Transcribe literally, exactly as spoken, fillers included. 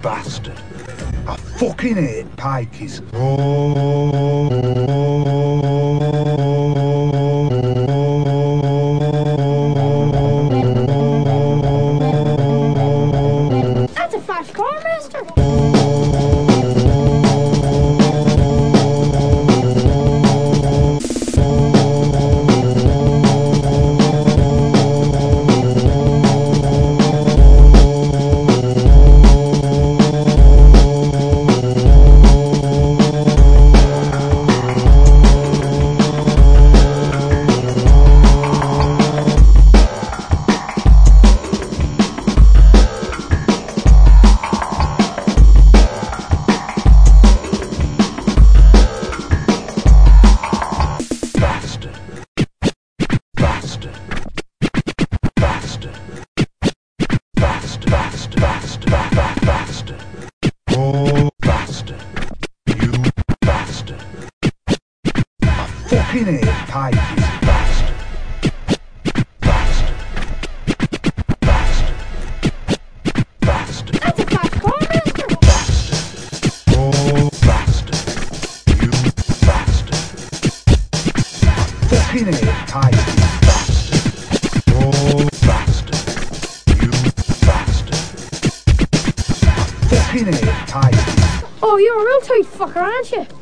bastard. I fucking hate pikeys. Oh. That's a fast car, mister. Fucking hate pikeys, bastard. Bastard. Bastard. Bastard. That's a fast car, mister. Bastard. Oh, bastard. You bastard. Fucking hate pikeys, bastard. Oh, bastard. You bastard. Fucking hate pikeys. Oh, you're a real tight fucker, aren't you?